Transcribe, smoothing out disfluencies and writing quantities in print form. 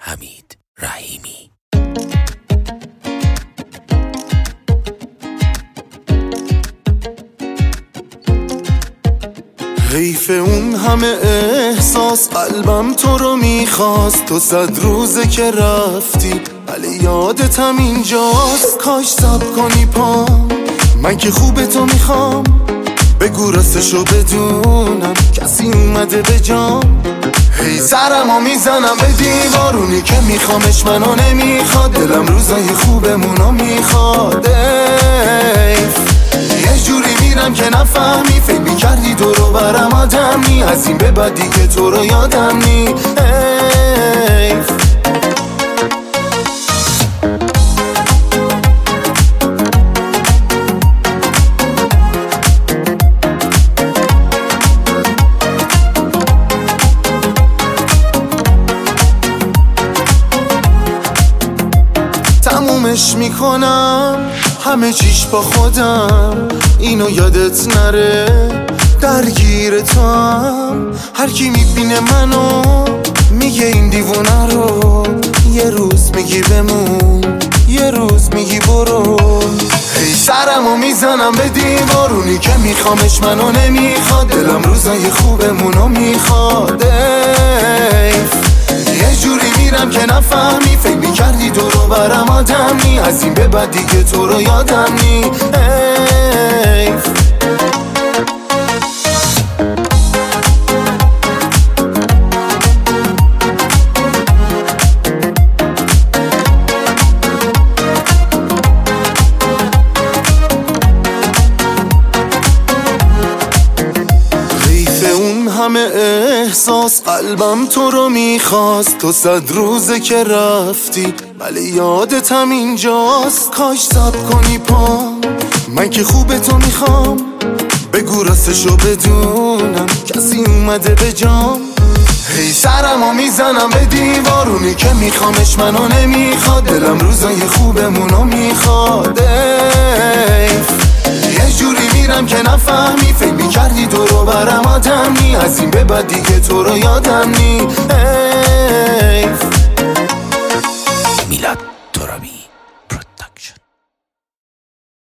حمید رحیمی. حیف اون همه احساس، قلبم تو رو میخواست. تو 100 روزه که رفتی ولی یادتم اینجاست. کاش صبر کنی پام، من که خوب تو میخوام. بگو راستشو بدونم کسی اومده به جام. هی سرمو میزنم به دیوارونی که میخوامش منو نمیخواد. دلم روزای خوبمونو میخواد. یه جوری میرم که نفهمی، فکر میکردی دورو برم آدم نی. از این به بعد دیگه تو رو یادم نی. تمومش میکنم همه چیش با خودم، اینو یادت نره درگیر تو هم. هر کی میبینه منو میگه این دیوونه رو. یه روز میگی بمون، یه روز میگی برو. هی سرمو میزنم به دیوارونی که میخوامش منو نمیخواد. دلم روزای خوبمونو میخواد. یه جوری میرم که نفهمی، فکر میکردی دورو برم آدم نی. از این به بعد دیگه تو رو یادم نی. همه احساس، قلبم تو رو میخواست. تو 100 روزه که رفتی ولی یادتم اینجاست. کاش صبر کنی پام، من که خوب تو میخوام. بگو راستشو بدونم کسی اومده به جام. هی سرمو میزنم به دیوارونی که میخوامش منو نمیخواد. دلم روزای خوبمونو میخواد. یه جوری میرم که نفهمی، فکر میکردی دورو برم آدم نی. از این به بعد دیگه تو رو یادم نی.